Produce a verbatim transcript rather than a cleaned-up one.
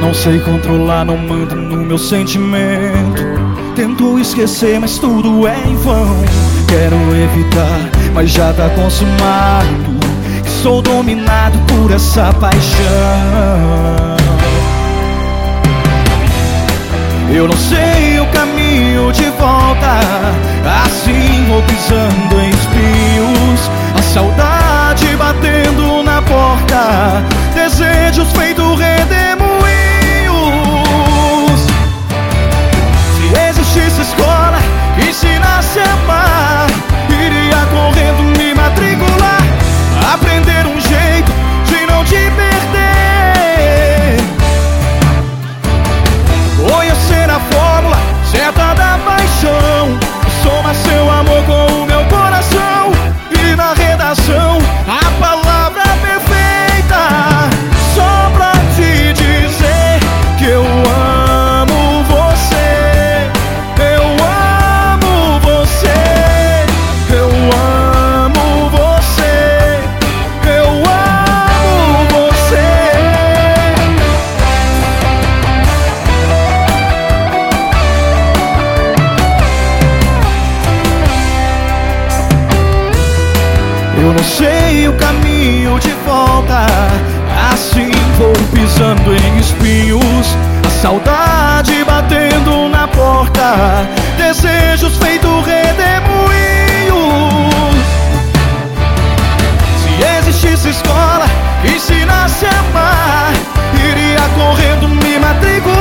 não sei controlar, não mando no meu sentimento. Tento esquecer, mas tudo é em vão. Quero evitar, mas já tá consumado. Sou dominado por essa paixão. Eu não sei o caminho de volta, assim vou pisando em espinhos. A saudade batendo na porta, desejos feitos redemoinhos. Se existisse escola que ensinasse a amar, iria correndo me matricular, aprender um jeito de não te perder. Conhecer a fórmula certa da paixão, soma seu amor com o meu coração. E na redação a palavra perfeita, só pra te dizer que eu amo você. Eu amo você. Eu amo você. Eu amo você. Eu não sei o caminho de volta, assim vou pisando em espinhos. A saudade batendo na porta, desejos feitos redemoinhos. Se existisse escola que ensinasse a amar, iria correndo me matricular,